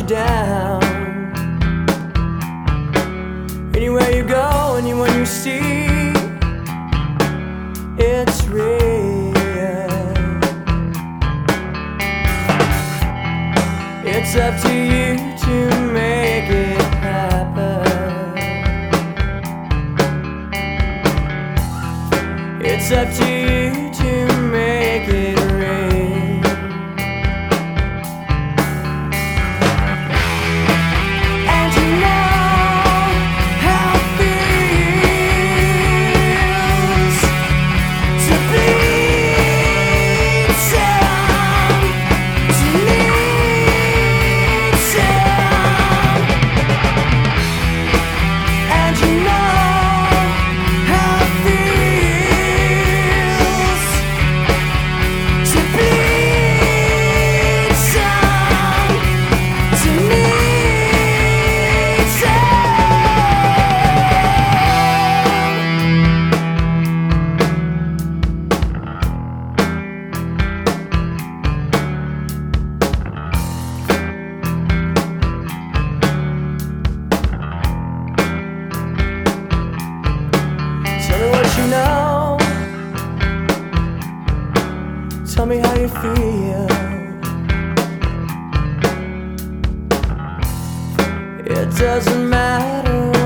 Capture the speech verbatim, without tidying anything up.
down. Anywhere you go, anyone you see, it's real. It's up to you to make it happen. It's up to you to make it real. And you know how it feels to bleed some, to need some. And you know how it feels to bleed some, to need some. Tell me what you know. Tell me how you feel. It doesn't matter